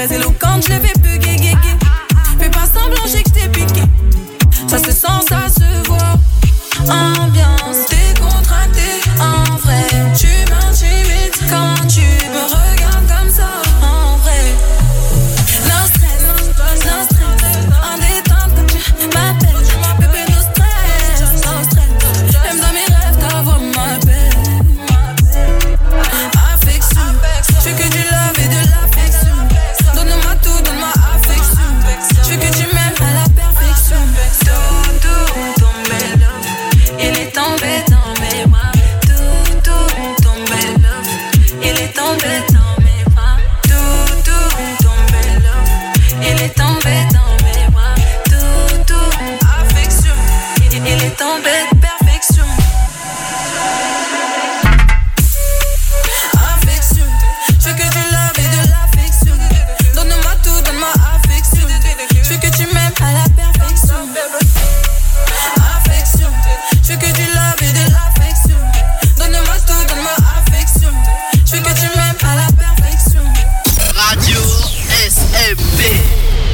très éloquente, je l'ai fait plus gay. Fais pas semblant, j'ai que je t'ai piqué. Ça se sent, ça se voit. Ambiance décontractée, en vrai. Tu m'intimides quand tu me regardes comme ça, en vrai. No stress, en détente quand tu m'appelles. Bébé, no stress. Même dans mes rêves, ta voix m'appelle. Affection, je veux que du love et de l'affection. Donne-moi tout, donne-moi affection. Je veux que tu m'aimes à la perfection. Tout tombé love, il est tombé dans mes bras. Tout tombé love, il est tombé dans mes bras. Tout tombé love, il est tombé dans mes bras. Tout affection, il est tombé de perfection. Affection, je veux que du love et de l'affection. Donne-moi tout, donne-moi affection. Je veux que tu m'aimes à la perfection. Affection, je veux que du love et de l'affection. Donne-moi tout, donne-moi affection. Je veux que tu m'aimes à la perfection. Radio SMP.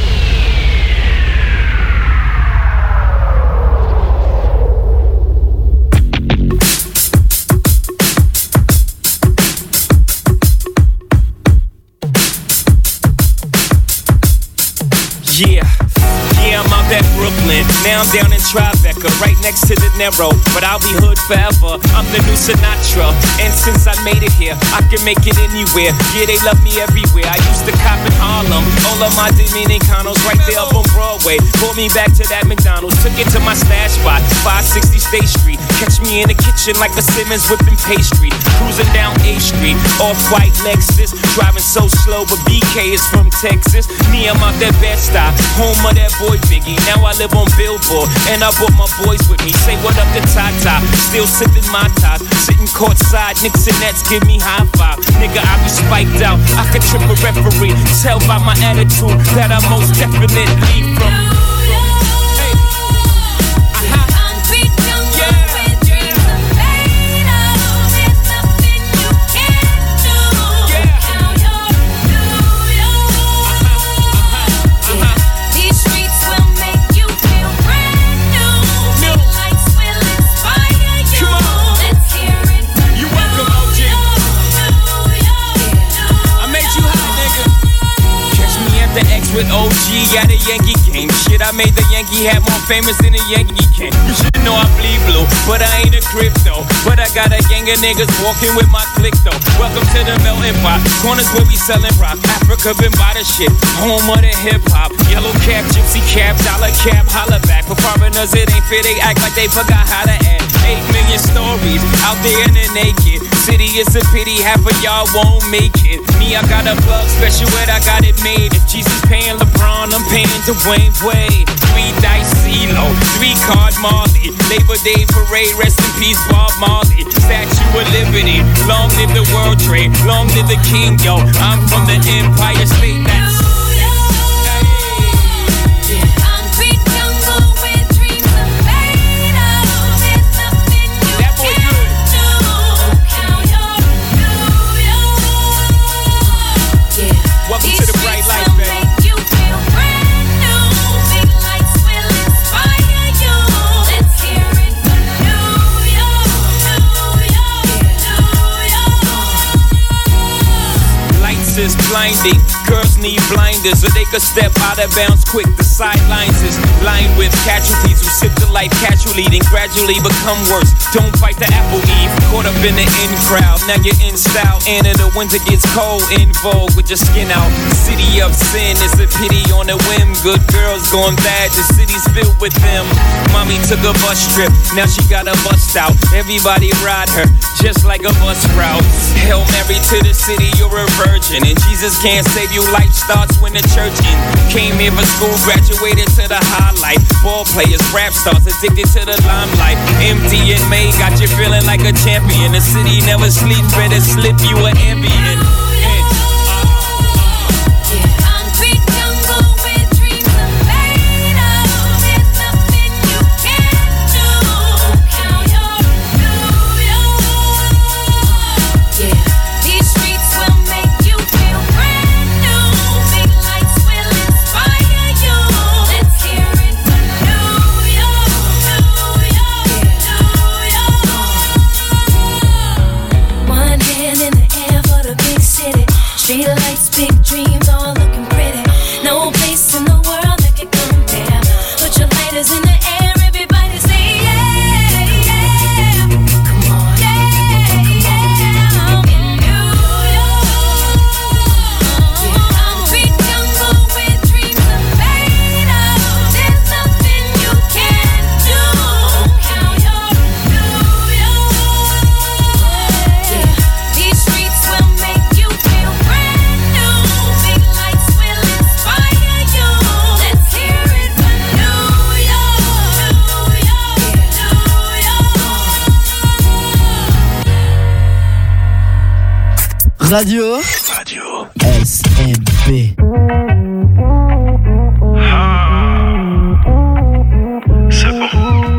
Yeah, I'm out at Brooklyn. Now I'm down in Tribeca, right next to the Narrow. But I'll be hood forever. I'm the new Sinatra. And since I made it here, I can make it anywhere. Yeah, they love me everywhere. I used to cop in Harlem. All of my Dominicanos right there up on Broadway. Pulled me back to that McDonald's. Took it to my stash spot, 560 State Street. Catch me in the kitchen like a Simmons whipping pastry. Cruising down A Street, off-white Lexus. Driving so slow, but BK is from Texas. Me, I'm out that Bed-Stuy, home of that boy Biggie. Now I live on Billboard, and I brought my boys with me. Say what up to Tata, still sipping my ties. Sitting courtside, Knicks and Nets give me high five. Nigga, I be spiked out, I could trip a referee. Tell by my attitude that I most definitely from. With OG at a Yankee game. Shit, I made the Yankee hat more famous than a Yankee can. You should know I bleed blue, but I ain't a crypto. But I got a gang of niggas walking with my click though. Welcome to the melting pot. Corners where we sellin' rock. Africa been by the shit. Home of the hip hop. Yellow cap, gypsy cap, dollar cap, holla back. For foreigners it ain't fair, they act like they forgot how to act. 8 million stories out there in the naked city. It's a pity half of y'all won't make it. Me, I got a plug special where I got it made. If Jesus paying LeBron, I'm paying Dwayne Wade. 3 dice CeeLo, 3 card Marley. Labor Day parade, rest in peace Bob Marley. Statue of Liberty, long live the World Trade, long live the King, yo. I'm from the Empire State. That's welcome to the bright light, baby. Lights is blinding. Girls need blinders so they could step out of bounds quick. The sidelines is lined with casualties who sip the life casually, then gradually become worse. Don't fight the apple eve. Caught up in the in crowd. Now you're in style. And in the winter gets cold. In vogue with your skin out. City of sin. It's a pity on a whim. Good girls gone bad. The city's filled with them. Mommy took a bus trip. Now she got a bust out. Everybody ride her just like a bus route. Hail Mary to the city. You're a virgin. And Jesus can't save you. Life starts when the church ends. Came here for school, graduated to the highlight. Ball players, rap stars, addicted to the limelight. MD and May got you feeling like a champion. The city never sleeps, better slip you an ambient. Radio SMP. C'est bon.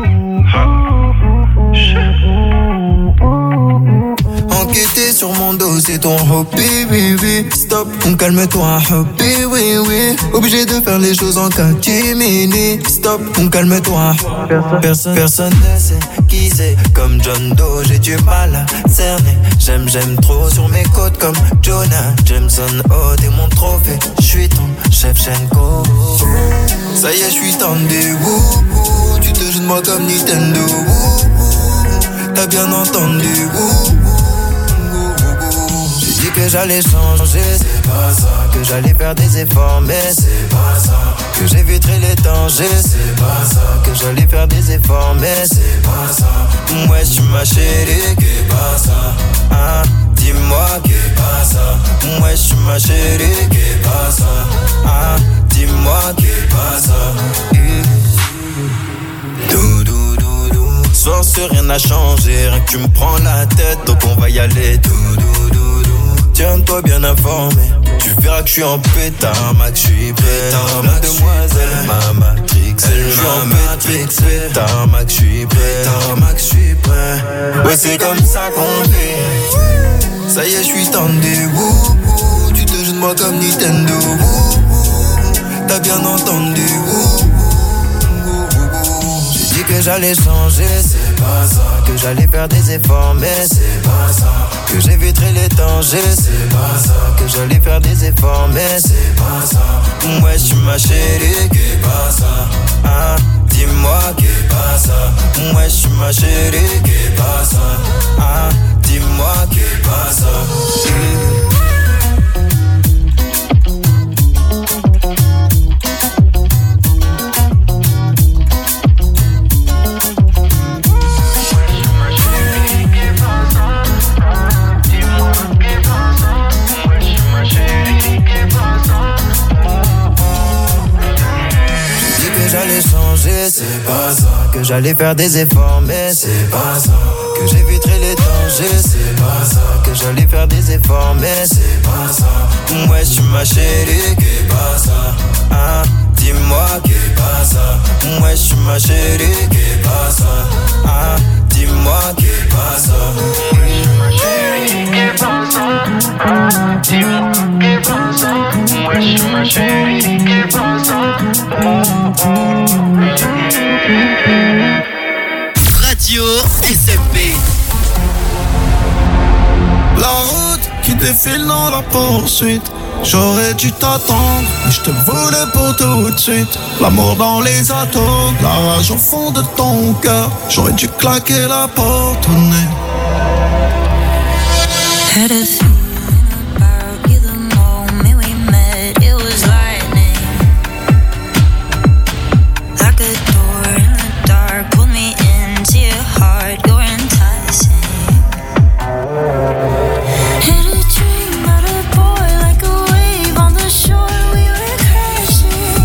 Enquêter sur mon dos, c'est ton hobby, oui, oui. Stop, calme-toi, hobby, oui, oui. Obligé de faire les choses en catimini. Stop, calme-toi. Personne ne sait qui c'est. Comme John Doe, j'ai du mal à cerner. J'aime trop sur mes côtes comme Jonah Jameson. Oh, t'es mon trophée. J'suis ton chef Shenko. Ça y est, j'suis tendu. Tu te joues de moi comme Nintendo. T'as bien entendu. J'ai dit que j'allais changer, c'est pas ça. Que j'allais faire des efforts, mais c'est pas ça. Que j'éviterai les dangers, c'est pas ça. Que j'allais faire des efforts, mais c'est pas ça. Ouais, j'suis ma chérie, qu'est pas ça. Hein? Dis-moi qu'est pas ça. Ouais, j'suis ma chérie, qu'est pas ça. Hein? Dis-moi qu'est pas ça. Soir sur rien n'a changé, rien que tu me prends la tête, donc on va y aller. Tiens-toi bien informé, tu verras que je suis en pétard, max, je suis prêt. Mademoiselle, ma matrix, je suis en matrix, pétard, max, je suis prêt. Max, je suis prêt. Ouais, c'est comme ça qu'on fait. Ça y est, je suis tendu. Tu te joues de moi comme Nintendo. T'as bien entendu. Que j'allais changer, c'est pas ça. Que j'allais faire des efforts, mais c'est pas ça. Que j'éviterai les dangers, c'est pas ça. Que j'allais faire des efforts, mais c'est pas ça. Ouais, j'suis ma chérie, qu'est pas ça. Hein? Dis-moi qu'est pas ça. Ouais, j'suis ma chérie, qu'est pas ça. Hein? Dis-moi qu'est pas ça. C'est pas ça. Que j'allais faire des efforts, mais c'est pas ça. Que j'éviterai les dangers, c'est pas ça. Que j'allais faire des efforts, mais c'est pas ça. Ouais, j'suis ma chérie, qu'est pas ça. Hein? Dis-moi qu'est pas ça. Ouais, j'suis ma chérie, qu'est pas ça. Hein? Dis-moi qu'est pas ça. J'suis ma chérie, qu'est pas ça. Dis-moi qu'est pas ça. Ouais, j'suis ma chérie, qu'est pas ça. Radio SMP. La route qui défile dans la poursuite. J'aurais dû t'attendre, mais je te voulais pour tout de suite. L'amour dans les atomes, la rage au fond de ton cœur. J'aurais dû claquer la porte au nez. Had a feeling about you the moment we met. It was lightning, like a door in the dark. Pulled me into your heart. You're enticing. Had a dream about a boy like a wave on the shore. We were crashing,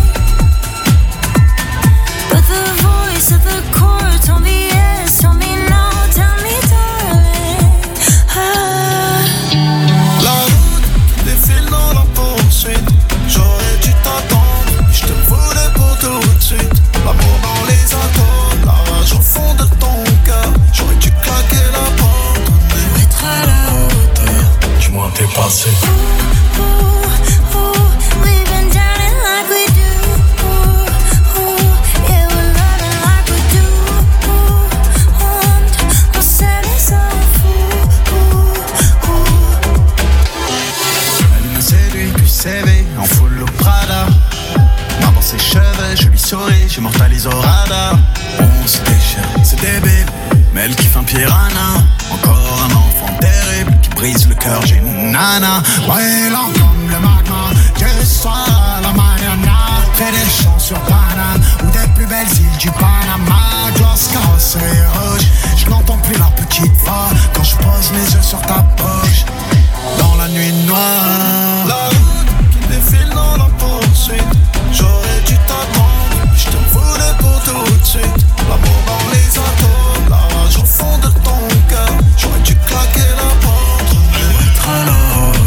but the voice of the core told me yes, told me no, tell me darling. La route qui défile dans la poursuite. J'aurais dû t'attendre, mais je te voulais pour tout de suite. L'amour dans les atomes, la rage au fond de ton cœur. J'aurais dû claquer la porte au nez. Être à la hauteur. Tu m'as dépassé. Ooh, we've been down it like we do. Yeah, we're loving like we do. On s'aime et s'en Elle me séduit, puis CV, en full au Prada. Main dans ses cheveux, je lui souris, j'immortalise au radar. On se déchire, c'est débile, mais elle kiffe un piranha. Encore un enfant terrible qui brise le cœur, j'ai une nana. Brûlant comme le magma, que soit la mañana. Fais des chants sur Paname, ou des plus belles îles du Panama. Gloss carrosserie rouge, je n'entends plus la petite voix quand je pose mes yeux sur ta poche. Dans la nuit noire, la route qui défile dans la poursuite. J'aurais dû t'attendre, je te voulais pour tout de suite. L'amour dans les atomes, la rage au fond de ton cœur. J'aurais dû claquer la porte, être à la hauteur.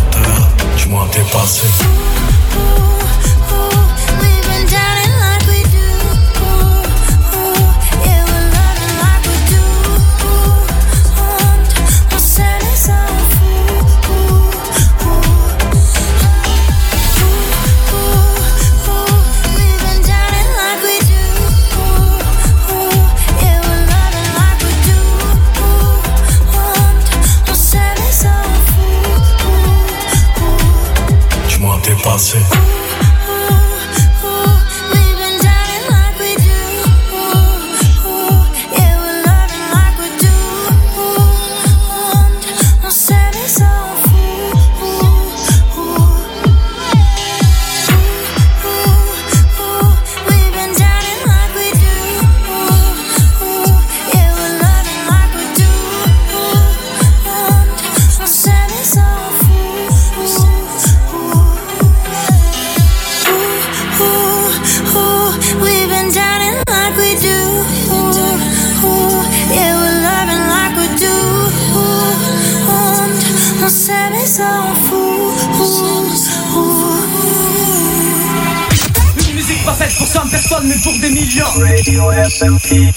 Une musique pas faite pour 100 personnes mais pour des millions. Radio SMP.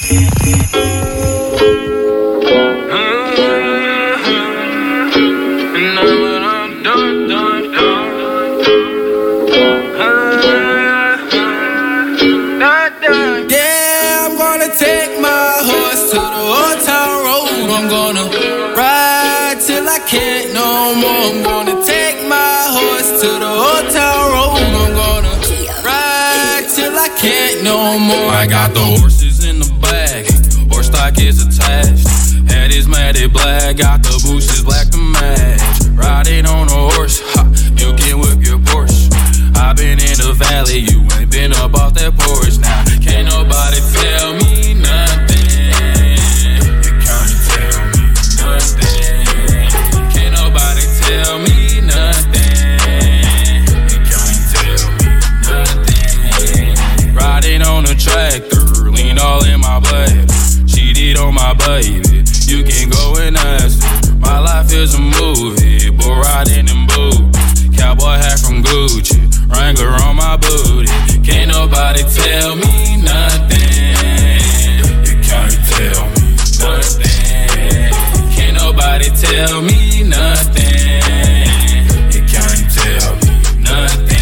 Yeah, I'm gonna take my horse to the old town road. I'm gonna ride till I can't no more. I'm gonna take my horse to the old town road. I'm gonna ride till I can't no more. I got the horses in the bag, horse stock is attached. Head is matted black, got the bushes black to match. Riding on a horse, ha, you can whip your Porsche. I've been in the valley, you ain't been up off that porch. Now, can't nobody tell me nothing. You can't tell me nothing. Can't nobody tell me nothing. You can't tell me nothing. Riding on a tractor, lean all in my blood. Cheated on my baby, you can go and ask her. My life is a movie, boy riding in boots. Cowboy hat from Gucci, Wrangler on my booty. Can't nobody tell me nothing. You can't tell me nothing. Can't nobody tell me nothing. You can't tell me nothing.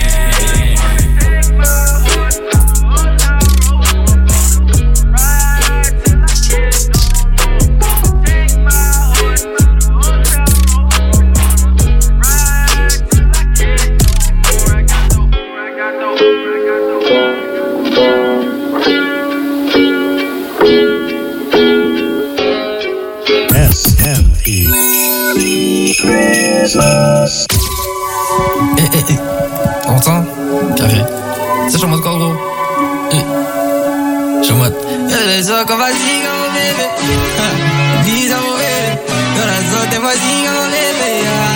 T'entends? Carré. Ça, je suis en mode quoi, gros? Je suis en mode. Les autres, comme vas-y, comme mon bébé. Dis à mon bébé. Dans la zone, t'es vas-y, comme mon bébé.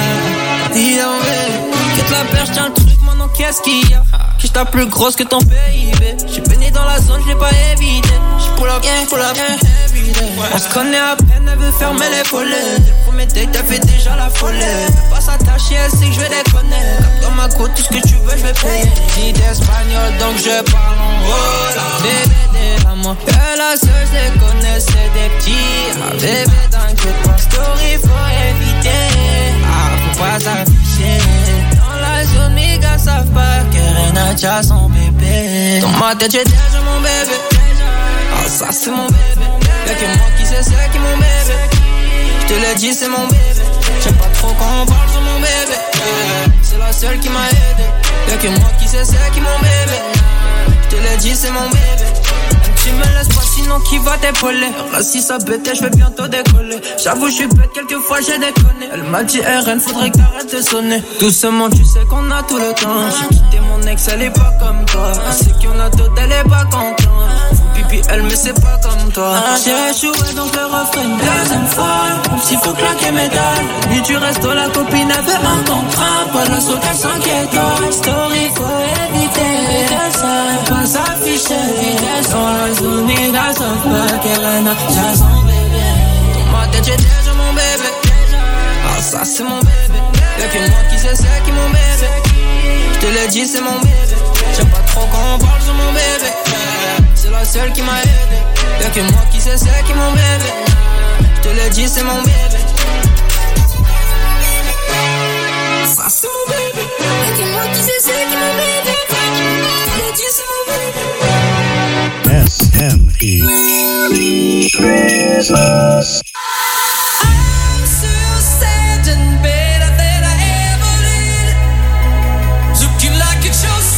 Dis à mon bébé. Quitte la perche, tiens le truc, maintenant, qu'est-ce qu'il y a? Que j't'as plus grosse que ton PIB. J'suis baigné dans la zone, j'l'ai pas évité. J'pull up, everyday. On se connaît à peine, elle veut fermer les volets. Le premier date, elle fait déjà la folie. Elle pas s'attacher, elle sait que j'vais déconner. Cap dans ma côte, tout ce que tu veux, j'vais payer. Dis d'espagnol, donc je parle en hola. Bébé de la moi, que la seule, j'les connais, c'est des petits. Ah, bébé, t'inquiète pas, story, faut éviter. Ah, faut pas s'afficher. Dans la zone, mes gars savent pas que Renacha son bébé. Dans ma tête, j'ai déjà mon bébé. Ah, ça c'est mon bébé. Y'a que moi qui sais c'est qui mon bébé. J'te l'ai dit c'est mon bébé. J'aime pas trop quand on parle sur mon bébé. C'est la seule qui m'a aidé. Y'a que moi qui sais c'est qui mon bébé. J'te l'ai dit c'est mon bébé. Tu me laisses pas sinon qui va t'épauler. Si ça bête je vais bientôt décoller. J'avoue je suis bête quelquefois j'ai déconné. Elle m'a dit RN faudrait que t'arrêtes de sonner. Doucement tu sais qu'on a tout le temps. J'ai quitté mon ex elle est pas comme toi. Elle sait qu'il y en a d'autres elle est pas contente. Faut pipi elle mais c'est pas comme toi. J'ai échoué donc le refrain une deuxième fois. S'il faut claquer mes dalles. Lui tu restes la copine elle veut un contrat. Pas la sauce qu'elle s'inquiète. Story faut éviter. Pas s'afficher. Dans la zone, les gars savent pas qu'elle a déjà son bébé. Dans ma tête, j'ai déjà mon bébé. Ah, ça, c'est mon bébé. Y'a que moi qui sais c'est qui mon bébé. J'te l'ai dit, c'est mon bébé. J'aime pas trop quand on parle sur mon bébé. C'est la seule qui m'a aidé. Y'a que moi qui sais c'est qui mon bébé. J'te l'ai dit, c'est mon bébé. Ça, c'est mon bébé. Y'a que moi qui sais c'est qui mon bébé. J'te l'ai dit, c'est mon bébé. SME Christmas. I'm so sad and better than I ever did. Looking like a chose.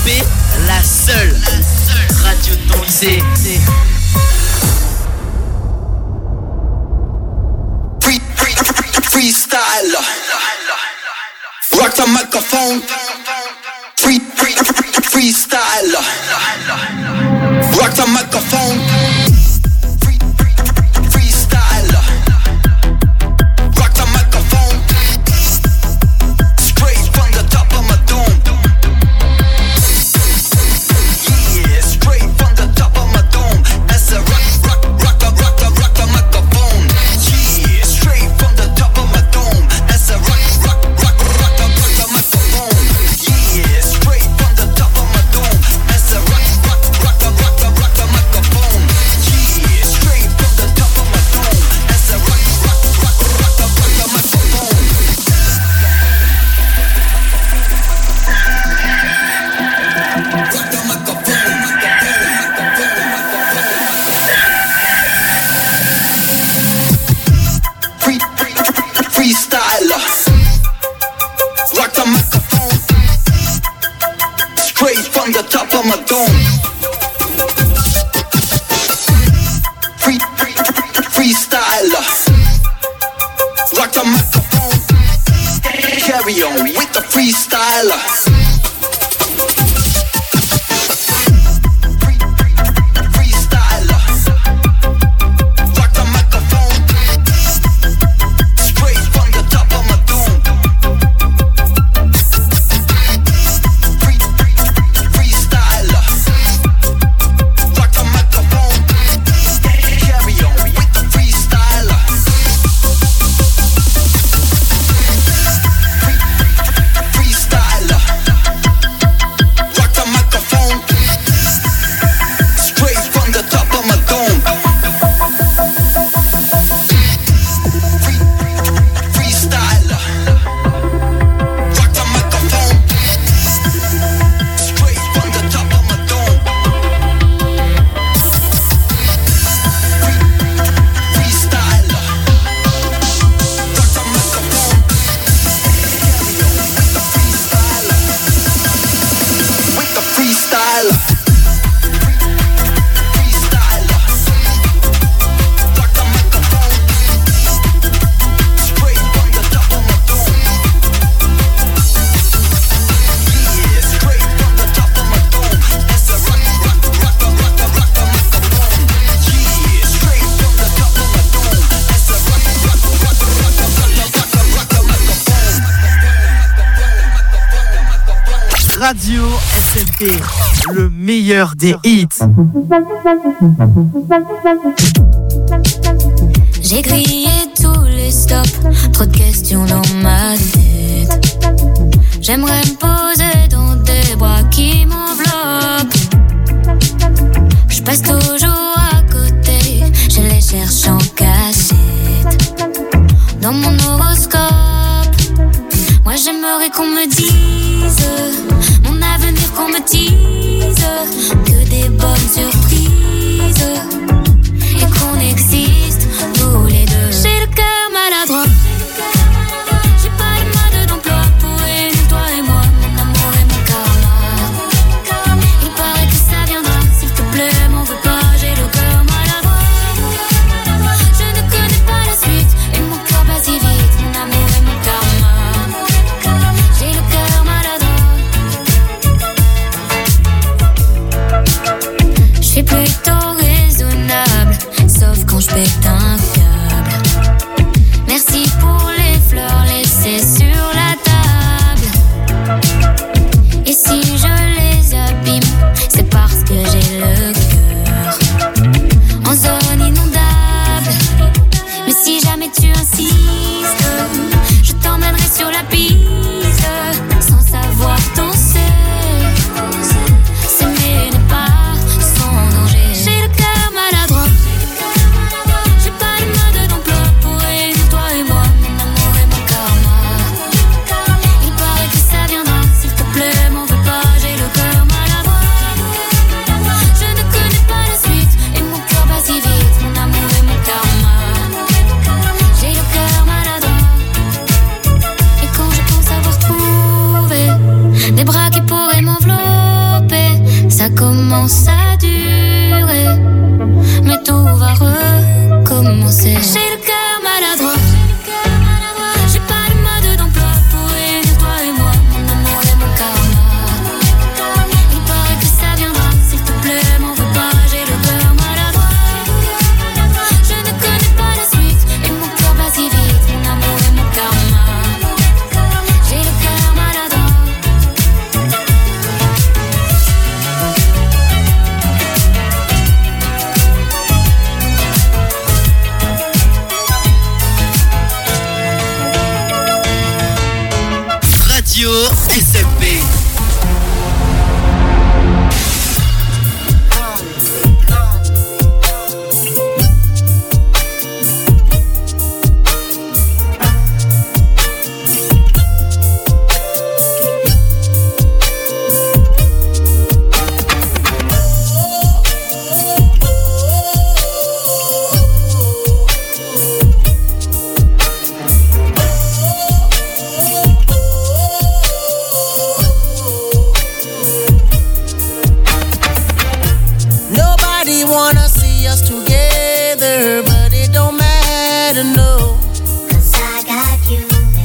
SMP, la seule radio de ton lycée. Freestyle, rock the microphone. Freestyle, rock the microphone. Freestyle, rock the microphone. Straight from the top of my dome. Yeah, straight from the top of my dome. As a rock the microphone. Yeah, straight from the top of my dome. As a rock the microphone. Yeah, straight from the top of my dome. As a rock the microphone. Yeah, straight from the top of my dome. As a rock the microphone. Freestyle, rock the microphone. Straight from the top of my dome. Freestyle, rock the microphone. Carry on with the freestyle. Radio SMP, le meilleur des hits. J'ai grillé tous les stops, trop de questions dans ma tête. J'aimerais me poser dans des bras qui m'enveloppent. Je passe toujours à côté, je les cherche en cachette. Dans mon horoscope, moi j'aimerais qu'on me dise mon avenir, qu'on me dise que des bonnes surprises et qu'on existe tous les deux. J'ai le cœur maladroit, j'ai pas de mode d'emploi pour réunir toi et moi, mon amour et mon karma. Il paraît que ça viendra, s'il te plaît, m'en veux pas, j'ai le cœur maladroit. Je ne connais pas la suite et mon cœur bat si vite, mon amour et mon karma. J'ai le cœur maladroit. Je suis plutôt raisonnable, sauf quand je pète un câble. Merci pour les fleurs laissées sur la table. Et si je les abîme, c'est parce que j'ai le cœur en zone inondable. Mais si jamais tu insistes, je t'emmènerai sur la piste, sans savoir danser. S'aimer n'est pas sans danger. J'ai le cœur maladroit, j'ai pas de mode d'emploi pour réunir toi et moi, mon amour et mon karma. Il paraît que ça viendra, s'il te plaît, m'en veux pas, j'ai le cœur maladroit. Je ne connais pas la suite et mon cœur bat si vite, mon amour et mon karma. J'ai le cœur maladroit. Et quand je pense avoir trouvé des bras qui pourraient m'envelopper, commence à durer, mais tout va recommencer. J'ai le cœur maladroit, j'ai pas de mode d'emploi pour unir toi et moi, mon amour et mon karma. Il paraît que ça viendra, s'il te plaît, m'en veux pas, j'ai le cœur maladroit. Je ne connais pas la suite et mon cœur bat si vite, mon amour et mon karma. J'ai le cœur maladroit. Radio SMP. Nobody wanna see us together, but it don't matter, no. 'Cause I got you.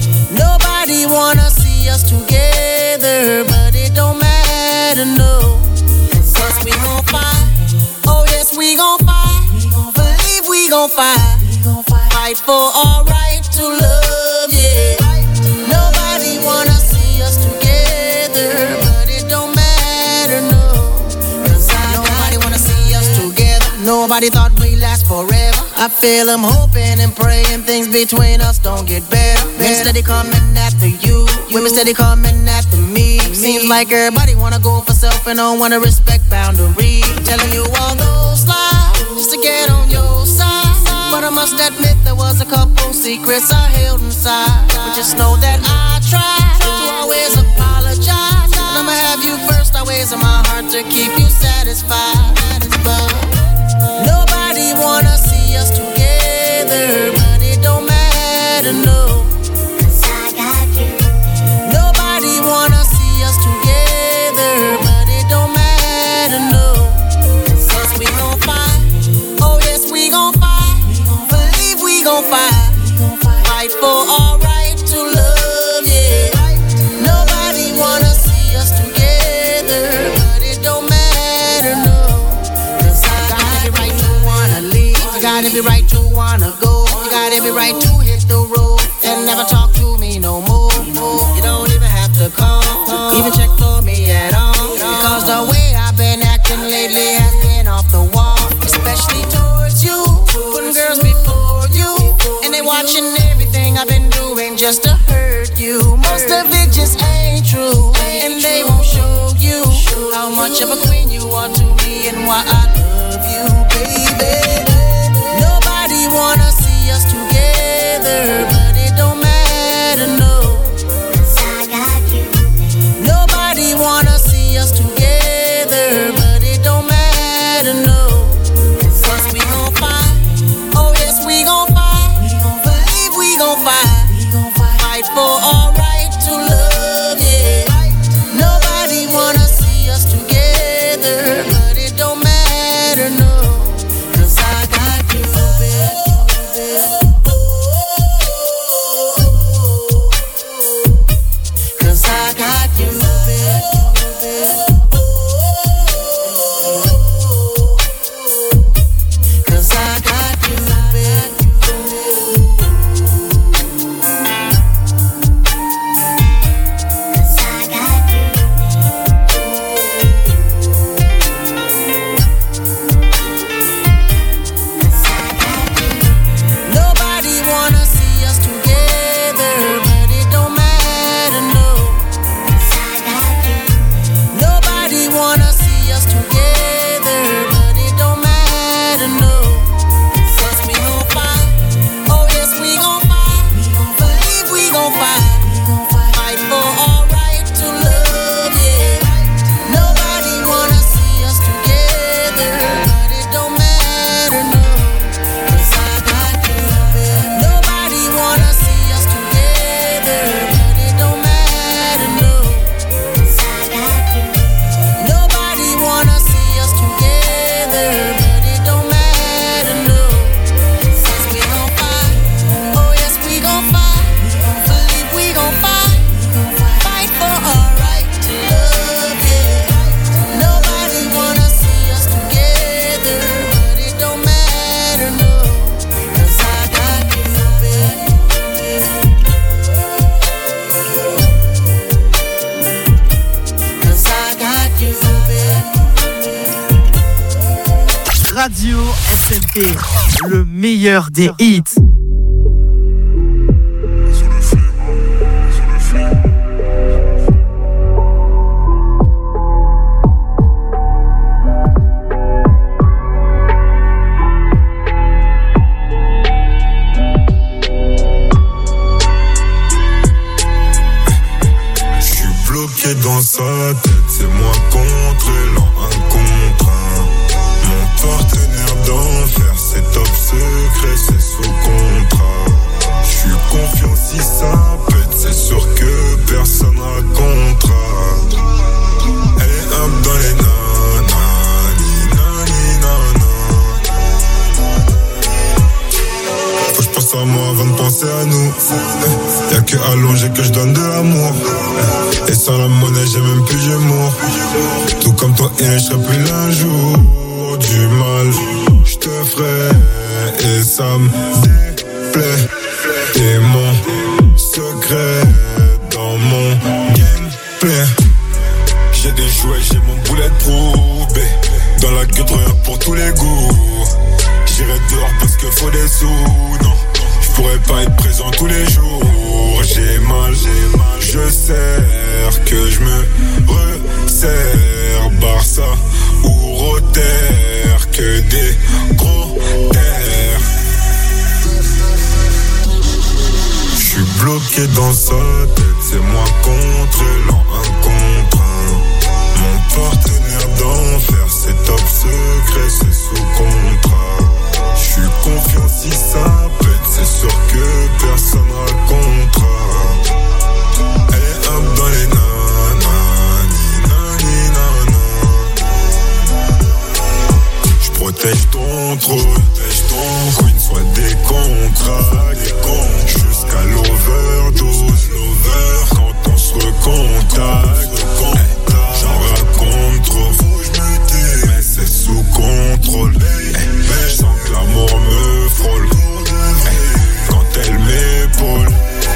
Nobody wanna see us together, but it don't matter, no. 'Cause we gon' fight. Oh yes, we gon' fight. Believe we gon' fight. Fight for our right to love, yeah. Nobody wanna see us together, but it don't matter, no. 'Cause nobody wanna see us together. Nobody thought we'd last forever. I feel I'm hoping and praying things between us don't get better. Men steady coming after you, women steady coming after me. Seems like everybody wanna go for self and don't wanna respect boundaries. Telling you all those lies just to get on your side. But I must admit there was a couple secrets I held inside. But just know that I tried to always apologize. And I'ma have you first always in my heart to keep you satisfied. But nobody wanna see us together, but it don't matter, no. 'Cause I got you. Nobody wanna see us together, but it don't matter, no. 'Cause we gon' fight. Oh yes, we gon' fight. Believe we gon' fight. Fight for our right to love, yeah. Nobody wanna see us together, but it don't matter, no. 'Cause I got every right to wanna leave. You got every right to wanna go. You got every right to hit the road and never talk to me no more. You don't even have to call, even check for me at all. Because the way I've been acting lately has been off the wall. Especially towards you, putting girls before you. And they watching everything I've been doing just to hurt you. Most of it just ain't true, and they won't show you how much of a queen you are to me and why I love you, baby. Nobody wanna see us together, but it don't matter, no. 'Cause I got you. Nobody wanna see us together, but it don't matter, no. 'Cause we gon' fight. Oh yes, we gon' fight. Believe we gon' fight. Fight for our right to love, yeah. Nobody wanna see us together, but it don't matter. Radio SMP, le meilleur des hits. Dans sa tête, c'est moi contre l'an, un contre un. Mon partenaire d'enfer, c'est top secret, c'est sous contrat. J'suis confiant si ça pète, c'est sûr que personne racontera. Elle est up dans les faut que j'pense à moi avant de penser à nous. Y'a que allongé que j'donne de l'amour. Et sans la monnaie j'ai même plus d'humour. Tout comme toi et j'serai plus l'un jour. Du mal j'te ferai. Et ça me déplaît. T'es mon secret dans mon gameplay. J'ai des jouets, j'ai mon bulletproof. Dans la gueule rien pour tous les goûts. J'irai dehors parce que faut des sous. Non, je pourrais pas être présent tous les jours. J'ai mal, je sers que je me resserre. Barça ou Rotter, que des gros terres. J'suis bloqué dans sa tête, c'est moi contre l'an, un contre un. Mon partenaire d'enfer, c'est top secret, c'est sous contrat. J'suis confiant si ça pète, c'est sûr que personne racontera. Elle est up dans les j'protège ton trône, queen soit des contrats, jusqu'à l'overdose, quand on se recontacte. J'en raconte trop, faut que j'me tais, mais c'est sous contrôle. Mais je sens que l'amour me frôle quand elle m'épaule.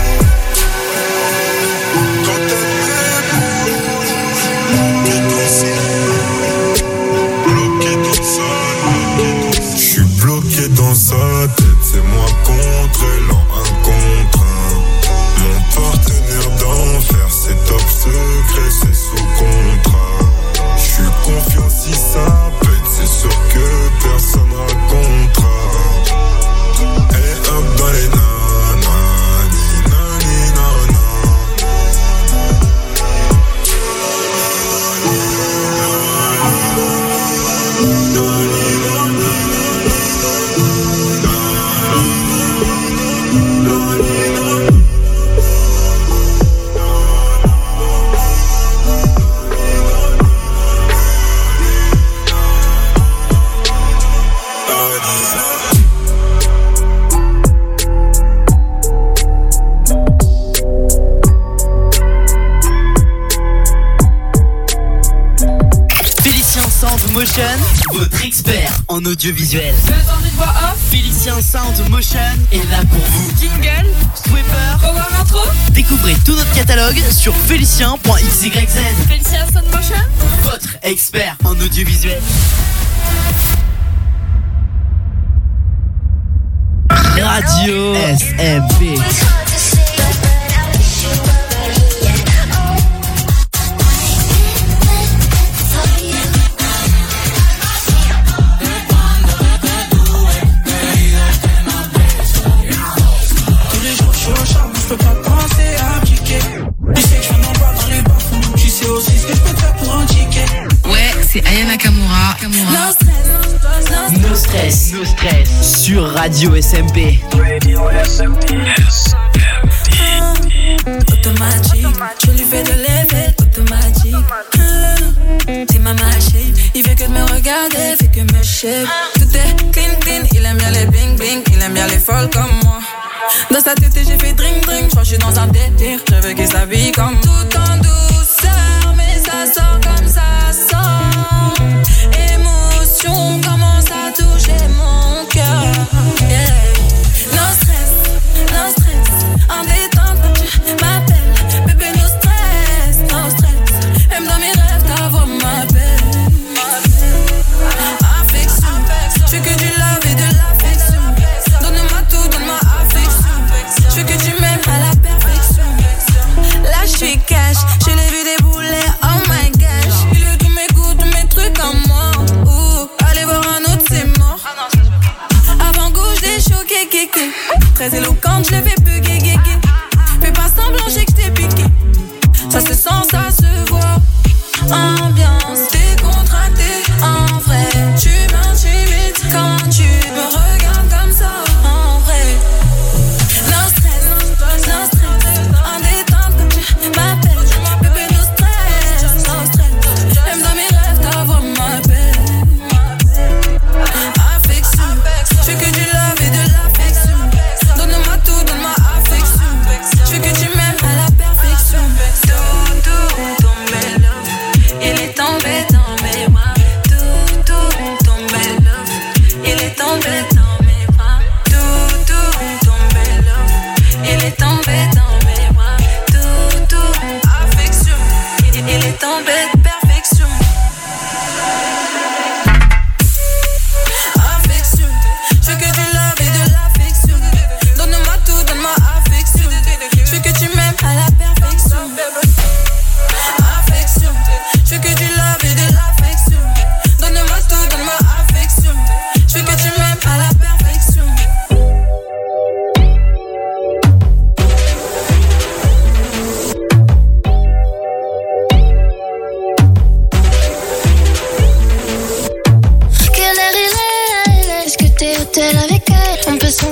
J'suis bloqué dans sa tête, c'est moi contre l'an, un contre un. Mon partenaire d'enfer, c'est top secret, c'est sous contrat. J'suis confiant si ça pète, c'est sûr que personne racontera. Elle est up dans les votre expert en audiovisuel. Besoin d'une voix off? Félicien Sound Motion est là pour vous. Jingle, Sweeper, Power Intro. Découvrez tout notre catalogue sur félicien.xyz. Félicien Sound Motion, votre expert en audiovisuel. Radio SMP. c'est Aya Nakamura. No stress sur Radio SMP. Automatique, je lui fais de l'effet automatique. C'est ma shape, il fait que de me regarder, fait que me shape. Tout est clean, il aime bien les bling bling, il aime bien les folles comme moi. Dans sa tête j'ai fait drink, je crois que je suis dans un délire. Je veux qu'il s'habille comme tout en douceur, mais ça sort comme ça sort. Émotion commence à toucher mon cœur. Yeah. No stress, en détente tu m'appelles. Bébé no stress. Même dans mes rêves ta voix m'appelle. Affection,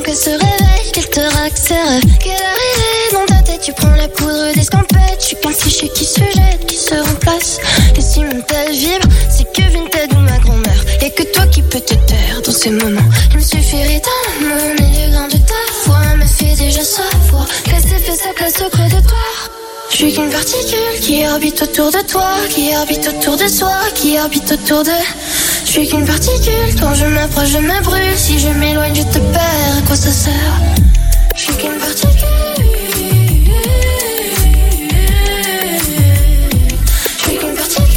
qu'elle se réveille, qu'elle te raque ses rêves. Qu'elle arrive dans ta tête, tu prends la poudre d'escampette. Je suis qu'un cliché qui se jette, qui se remplace. Et si mon tel vibre, c'est que Vinted ou ma grand-mère. Y'a que toi qui peux te taire dans ces moments. Il me suffirait d'un mot, mais le grain de ta voix me fait déjà savoir qu'elle s'est fait sa place au creux de toi. Je suis qu'une particule qui orbite autour de toi, qui orbite autour de soi, qui orbite autour de... Je suis qu'une particule, quand je m'approche je me brûle. Si je m'éloigne je te perds, à quoi ça sert? Je suis qu'une particule. Je suis qu'une particule.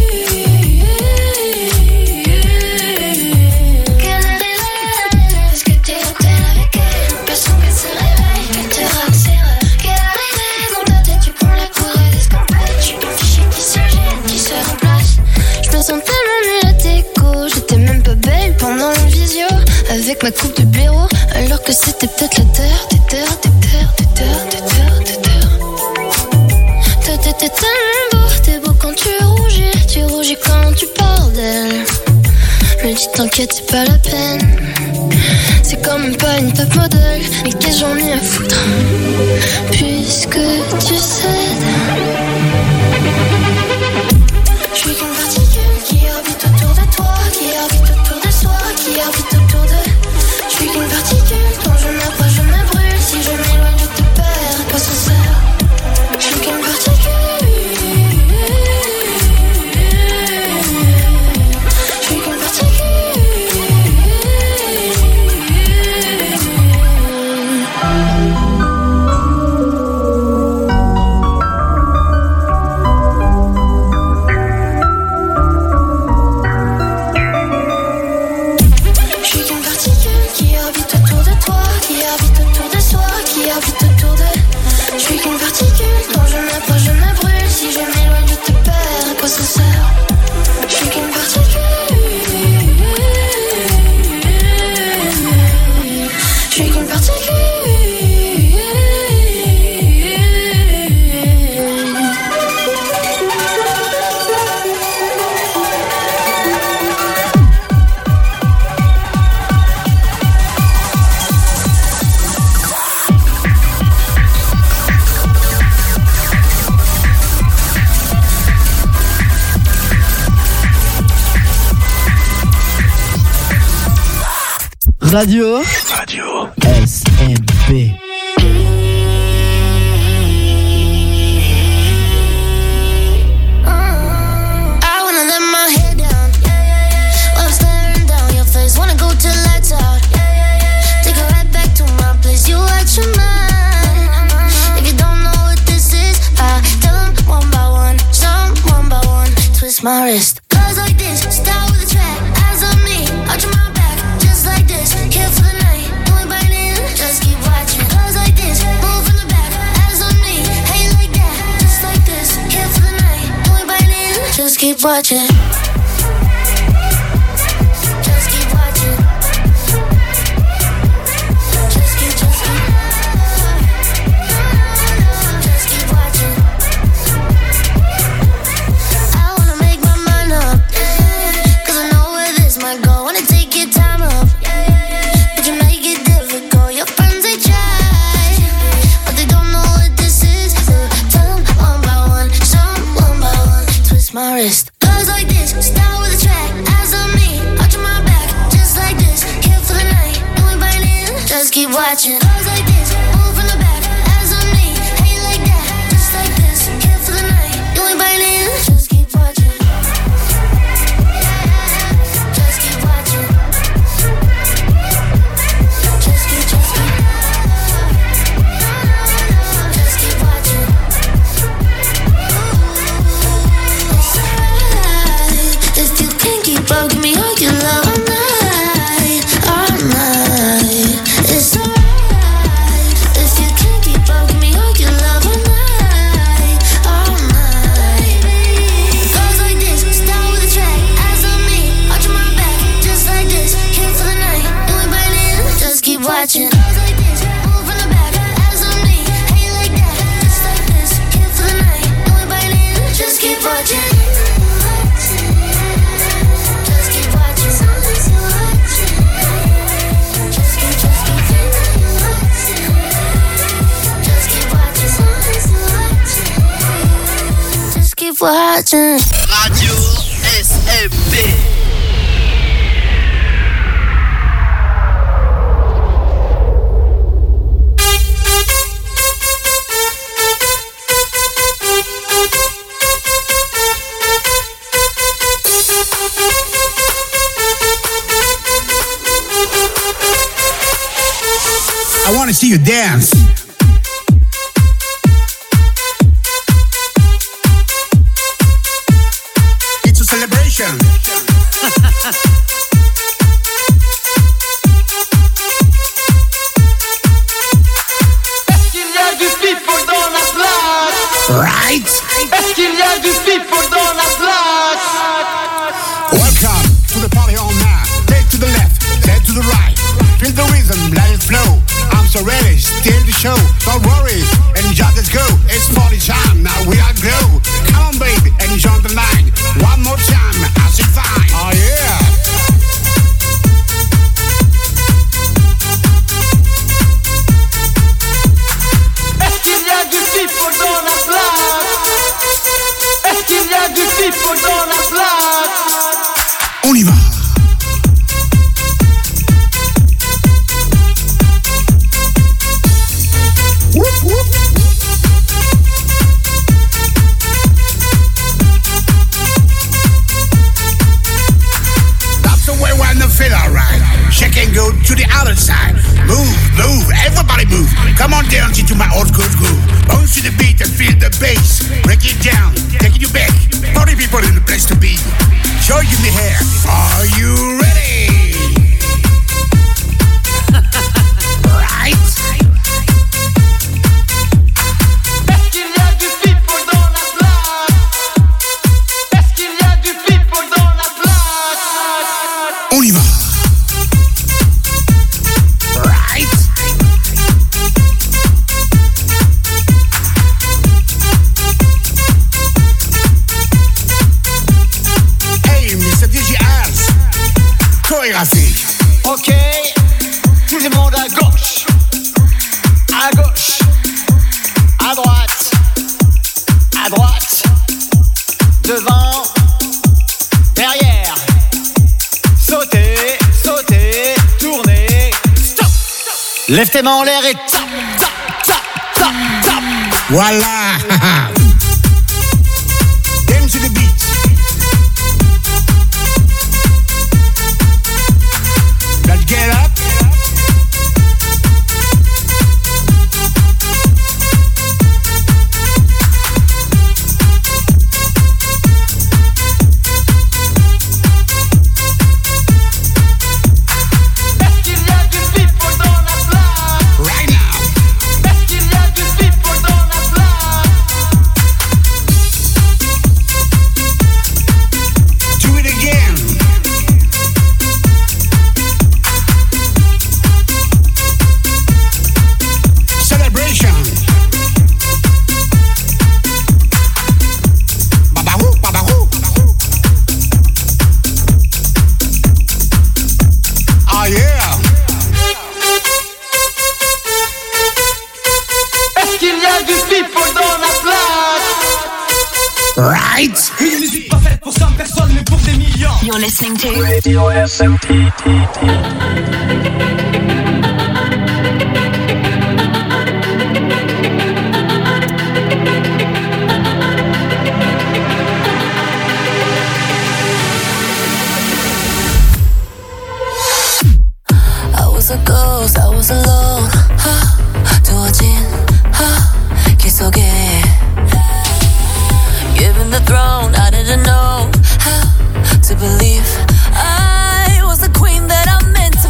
Qu'elle arrive, est-ce que t'es hôtel avec elle? L'impression qu'elle se réveille, qu'elle te rappe ses rêves. Qu'elle arrive dans ta tête, tu prends la courée d'escampette. Je suis qu'un fichier qui se jette, qui se remplace. Je me sens tellement nulle à déco, j'étais même pas belle pendant une visio. Avec ma coupe de blaireau, alors que c'était peut-être la terre, des terres, des terres, des terres, des terres, des terres. Toi t'étais tellement beau, t'es beau quand tu rougis quand tu parles d'elle. Me dis t'inquiète c'est pas la peine, c'est quand même pas une top modèle. Mais qu'est-ce que j'en ai à foutre, puisque tu cèdes. Je suis qu'une particule qui orbite autour de toi, qui orbite autour de soi, qui orbite autour de... Je suis qu'une particule, quand je m'approche je me brûle. Si je m'éloigne je te perds, à quoi ça sert? Je suis qu'une particule. Je suis qu'une particule. Radio SMP. My wrist goes like this, start with a track, eyes on me, arch my back, just like this, here for the night, only biting, just keep watching. Goes like this, move from the back, eyes on me, hey like that, just like this, here for the night, only biting, just keep watching. Just keep watching. Just keep watching. My wrist goes like this, start with a track, eyes on me, arch my back, just like this, here for the night, only biting, just keep watching. Goes like this, move from the back, eyes on me, hey like that, just like this, here for the night, only biting, just keep watching. Just keep watching. Just keep watching. If you can't keep up, give me all your love all night, all night. It's alright. If you can't keep up, give me all your love all night, all night. Goes like this, start with a track, eyes on me, arch my back, just like this, here for the night, only biting, just keep watching. Goes like this, move from the back, eyes on me, hey like that, just like this, here for the night, only biting, just keep watching. Just keep watching. question. Radio SMP. I want to see you dance. It's a celebration. Est-ce qu'il y a du people dans la place? Right? Est-ce qu'il y a du people dans la place? Welcome to the party all night. Take to the left, take to the right. Feel the rhythm, let it flow. I'm so ready, still the show. Don't worry, enjoy, let's go. It's party time, now we are go. Come on, baby, enjoy the line. One more time, I say fine. Oh yeah. Est-ce qu'il y a du people dans la place? Est-ce qu'il y a du people dans la place? On y va. Feel alright. Shake and go to the other side. Move, move, everybody move. Come on, dance into my old school groove. Bounce to the beat and feel the bass. Break it down, taking you back. Party people in the place to be. Show you the hair. Are you ready? Right? Est-ce qu'il y a du people dans la place? Est-ce qu'il y a du people dans la place? On y va. Right? Hey, Mr. DJs. Chorégraphie. Ok, tout le monde à gauche, à droite, devant, derrière. Sauter, sauter, tourner, stop. Lève tes mains en l'air et tap, tap, tap, tap, tap. Voilà. Dance to the beat. Let's get up. Est-ce qu'il y a du people dans la place? Right now. Est-ce qu'il y a du people dans la place? Do it again. Celebration. Babarou, babarou. Oh yeah. Est-ce qu'il y a du people dans la place? Right. Une musique pas faite pour 100 personnes mais pour des millions. You're listening to Radio SMP. I was a ghost, I was alone. 두어진 길 속에 Given the throne, I didn't know how to believe I was the queen that I'm meant to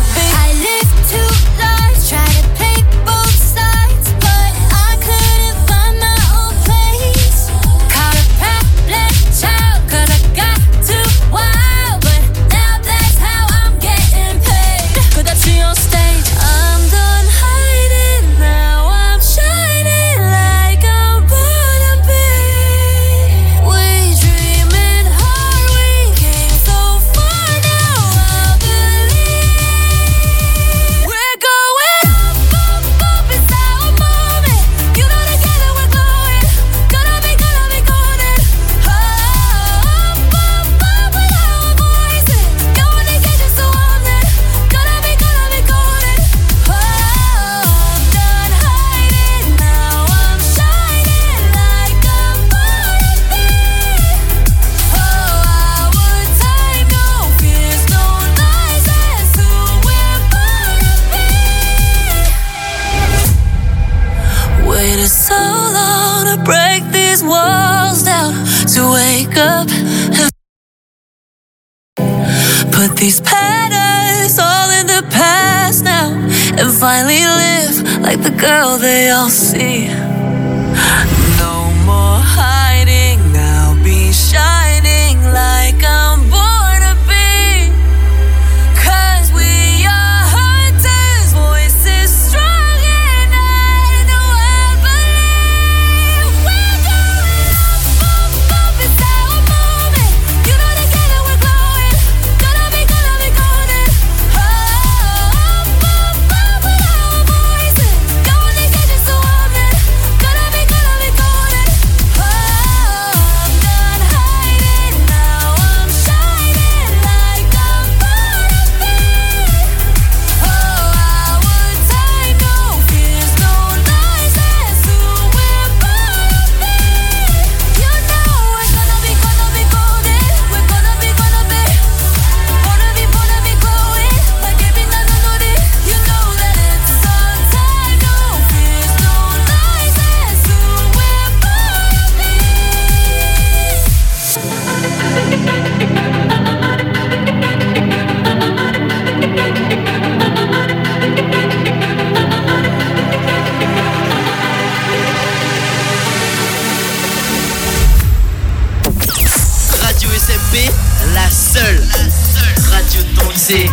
wake up and put these patterns all in the past now and finally live like the girl they all see. No more hiding, now be shining like I'm born to be. 'Cause we are hunters, voices strong and I know I believe we're going up, up, it's our moment. You know together we're glowing, gonna be golden. Up, up, up with our voices, going to get you so I'm in. Gonna be golden. Oh, I'm done hiding, now I'm shining like I'm born to be. Oh, our time, no fears, no lies, that's who we're born to be. You know we're gonna be golden. We're gonna be glowing like every night I know that. You know that it's our time, no fears, no lies, that's who we're born to be. Radio SMP, la seule radio de ton lycée.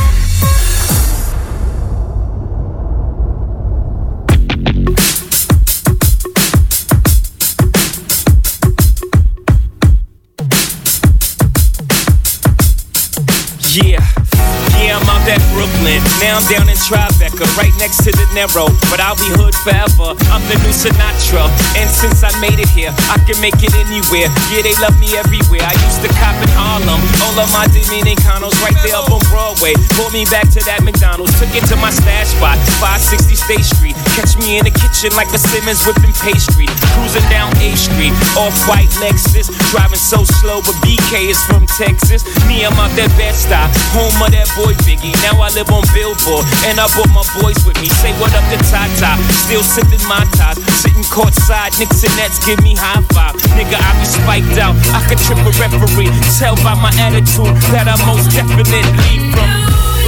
Yeah, I'm out at Brooklyn. Now I'm down in Tribeca, right next to the Narrow. But I'll be hood forever. I'm the new Sinatra. And since I made it here, I can make it anywhere. Yeah, they love me everywhere. I used to cop in Harlem. All of my Dominicanos right there up on Broadway. Pulled me back to that McDonald's. Took it to my stash spot, 560 State Street. Catch me in the kitchen like a Simmons whipping pastry. Cruising down A Street, off-white Lexus. Driving so slow, but BK is from Texas. Me, I'm out that Bed-Stuy, home of that boy Biggie. Now I live on Billboard, and I brought my boys with me. Say what up to Tata, still sipping my ties. Sitting courtside, Knicks and Nets give me high five. Nigga, I be spiked out, I could trip a referee. Tell by my attitude that I most definitely from.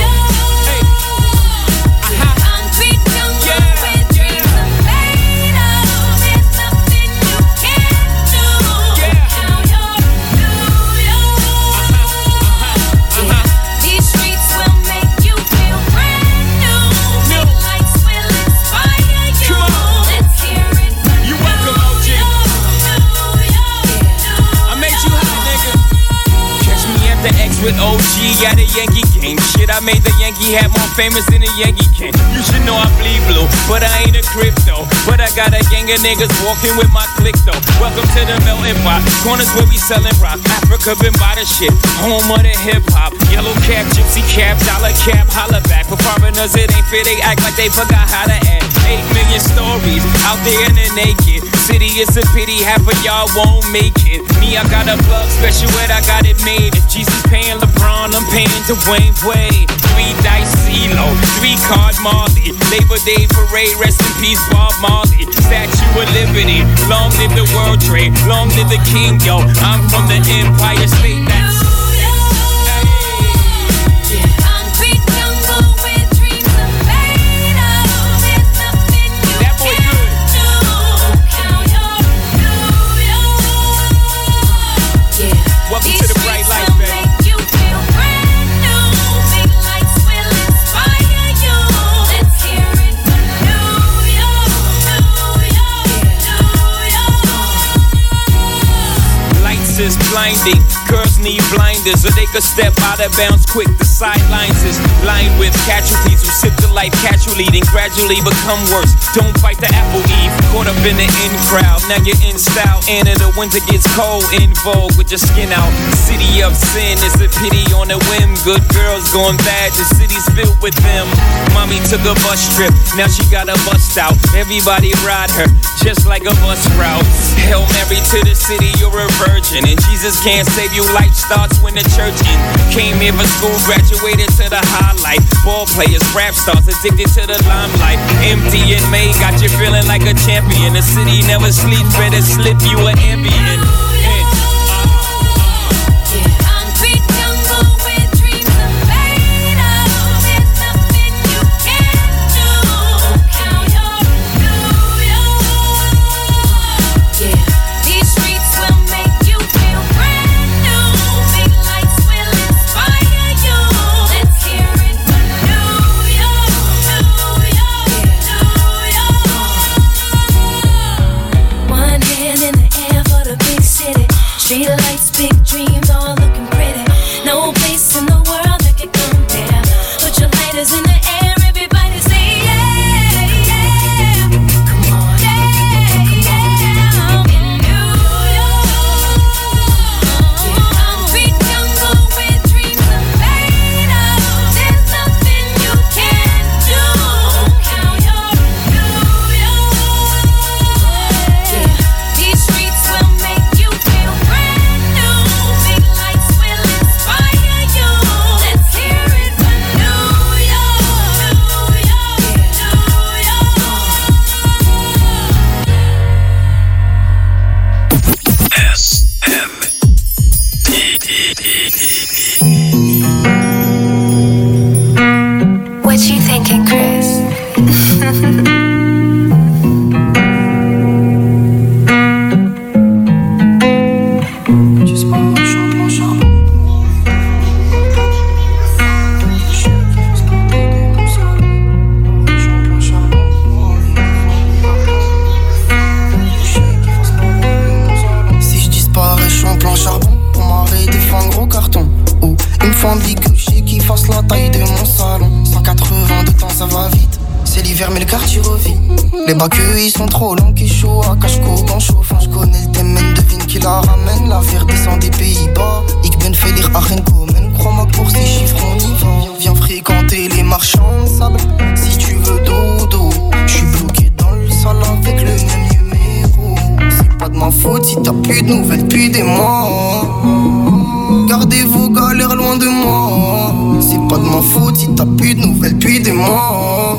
With OG at a Yankee game. Shit, I made the Yankee hat more famous than a Yankee can. You should know I bleed blue, but I ain't a crypto. But I got a gang of niggas walking with my click though. Welcome to the melting pot. Corners where we selling rock. Africa been by the shit. Home of the hip hop. Yellow cap, gypsy cap, dollar cap, holla back. For foreigners it ain't fair, they act like they forgot how to act. 8 million stories out there in the naked city. It's a pity half of y'all won't make it. Me, I got a plug special ed, I got it made. If Jesus paying LeBron, I'm paying Dwayne Wade. 3 dice CeeLo, 3 card Marley. Labor Day parade, rest in peace Bob Marley. Statue of Liberty, long live the World Trade, long live the King, yo. I'm from the Empire State, that's welcome to the bright light, baby. Lights is blinding. Girls need blinders so they could step out of bounds quick. The sidelines is lined with casualties who sip the life casually, then gradually become worse. Don't fight the apple eve. Caught up in the in crowd. Now you're in style. And in the winter gets cold. In vogue with your skin out. City of sin is a pity on a whim. Good girls going bad. The city's filled with them. Mommy took a bus trip. Now she got a bust out. Everybody ride her just like a bus route. Hail Mary to the city, you're a virgin. And Jesus can't save you. Life starts when the church ends. Came here for school, graduated to the highlight. Ball players, rap stars, addicted to the limelight. Empty in May, got you feeling like a champion. The city never sleeps, better slip you an Ambien. Fendi que j'ai qui fasse la taille de mon salon. 180 de temps ça va vite. C'est l'hiver mais le quartier revit. Les bacs ils sont trop longs qui chaud à cache-co dans chauffant. J'connais le thème, devine qui la ramène. L'affaire descend des Pays-Bas. Ik ben fait lire à Renkomen. Crois-moi que pour ces chiffres on y va. Viens fréquenter les marchands de sable. Si tu veux dodo, j'suis bloqué dans le sol avec le même numéro. C'est pas de ma faute si t'as plus de nouvelles depuis des mois. Gardez vos galères loin de moi. C'est pas de ma faute si t'as plus de nouvelles depuis des mois.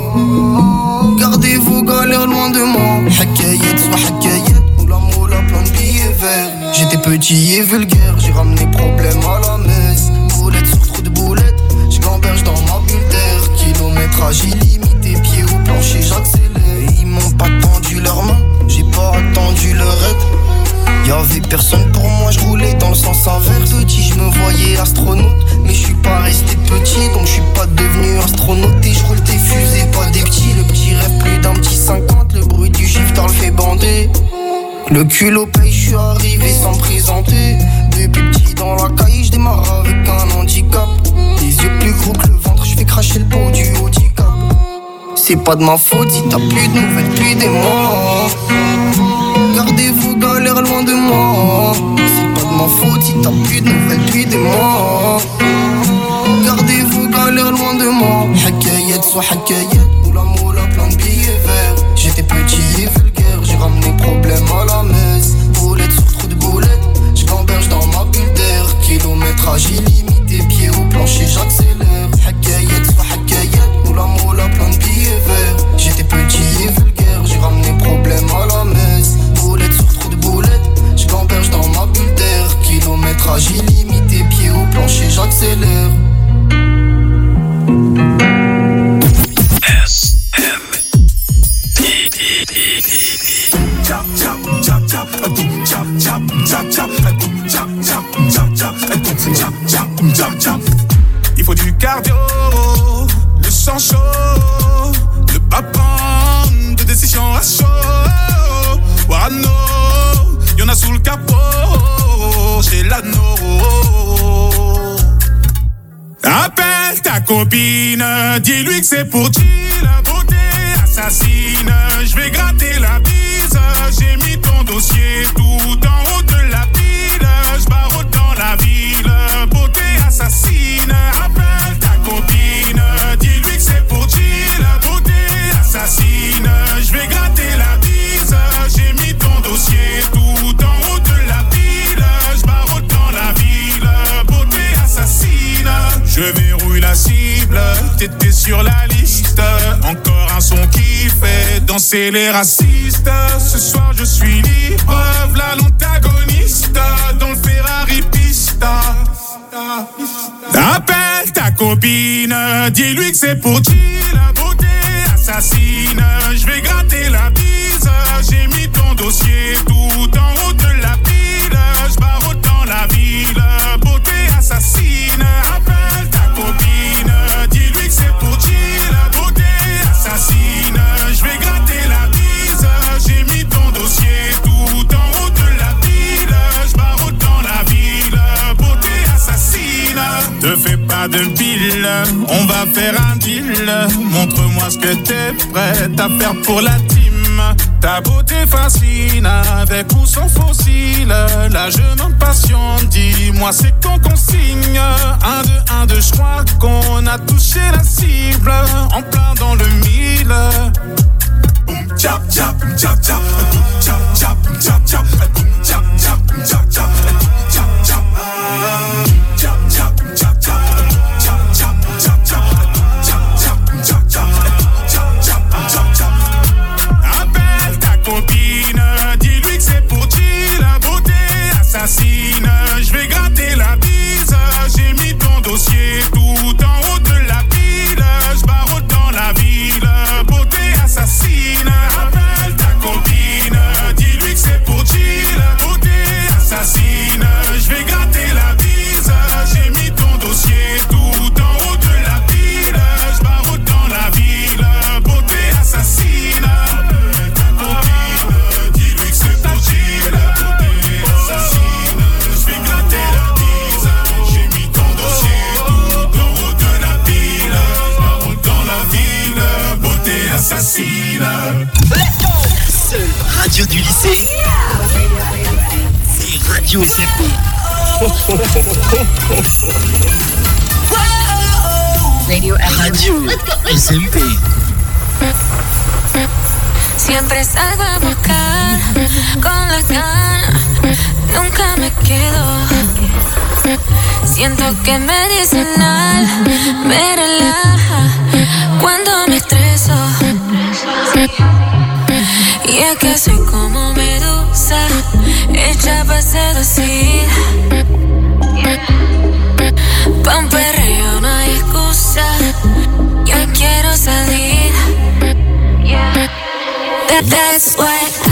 Gardez vos galères loin de moi. Hakayet, soit hakayet, moula moula, plein de billets verts. J'étais petit et vulgaire, j'ai ramené problème à la messe. Boulette sur trou de boulette, j'gamberge dans ma bulle d'air. Kilométrage illimité, pied au plancher, j'accélère. Ils m'ont pas tendu leurs mains, j'ai pas attendu leur aide. Y'avait personne pour moi, j'roulais dans le sens inverse. Petit, j'me voyais astronaute, mais j'suis pas resté petit, donc j'suis pas devenu astronaute. Et j'roule des fusées, pas des petits. Le petit rêve plus d'un petit 50, le bruit du gifter le fait bander. Le culot paye, j'suis arrivé sans me présenter. Depuis petit dans la caille, j'démarre avec un handicap. Les yeux plus gros que le ventre, j'fais cracher le pot du handicap. C'est pas de ma faute si t'as plus de nouvelles depuis des mois. Gardez vos galères loin de moi. C'est pas de ma faute si t'as plus de nouvelles depuis des mois. Gardez vos galères loin de moi. Hakayet, soit hakayet, moula moula, plein de billets verts. J'étais petit et vulgaire, j'ai ramené problème à la messe. Boulette sur trou de boulette, j'gamberge dans ma bulle d'air. Kilométrage illimité, pied au plancher, j'accélère. Hakayet, soit hakayet, moula moula, plein de billets verts. J'étais petit et vulgaire, j'ai ramené problème à la messe. Boulette sur trou de boulette, j'gamberge dans ma bulle d'air. Kilométrage illimité, pied au plancher, j'accélère. Il faut du cardio, le sang chaud, le papin de décision à chaud. Warano, y'en a sous le capot, j'ai l'anneau. Appelle ta copine, dis-lui que c'est pour chill, la beauté assassine. Je vais gratter la bise, j'ai mis ton dossier tout en haut de la pile. Je barre dans la ville, beauté assassine. Appelle ta copine, dis-lui que c'est pour chill, la beauté assassine. Je vais gratter la bise, j'ai mis ton dossier tout en haut de la pile. Je barre dans la ville, beauté assassine. Je verrouille la cible, t'étais sur la liste. Encore un son qui fait danser les racistes. Ce soir je suis libre, v'là l'antagoniste dans le Ferrari Pista. Appelle ta copine, dis-lui que c'est pour chill, la beauté assassine. Je vais gratter la bise, j'ai mis ton dossier tout en haut de la pile. Je barre dans la ville, beauté assassine. Appelle ta copine, dis-lui que c'est pour chill, la beauté assassine. Je vais gratter la bise, j'ai mis ton dossier tout en haut de la pile. Je barre dans la ville, beauté assassine. Te fais pas de pile, on va faire un deal. Montre-moi ce que t'es prête à faire pour la team. Ta beauté fascine, avec ou sans fossile. La jeune en passion, dis-moi c'est quand qu'on signe. 1, 2, 1, 2, je crois qu'on a touché la cible. En plein dans le mille. Chap, chap, chap, chap, chap, chap, chap, chap, chap, chap, chap, chap, chap, appelle ta copine, dis-lui que c'est pour chill, la beauté assassine. Je vais gratter la bise, j'ai mis ton dossier tout en haut de la pile. Je barre dans la ville, beauté assassine. Appelle ta copine. radio du lycée, c'est Radio SMP. Radio SMP. Siempre salgo a buscar con la gana, nunca me quedo. Siento que medicinal me relaja cuando me estreso. Y es que soy como medusa, hecha para seducir. Pa' un perreo no hay excusa, yo quiero salir. That's why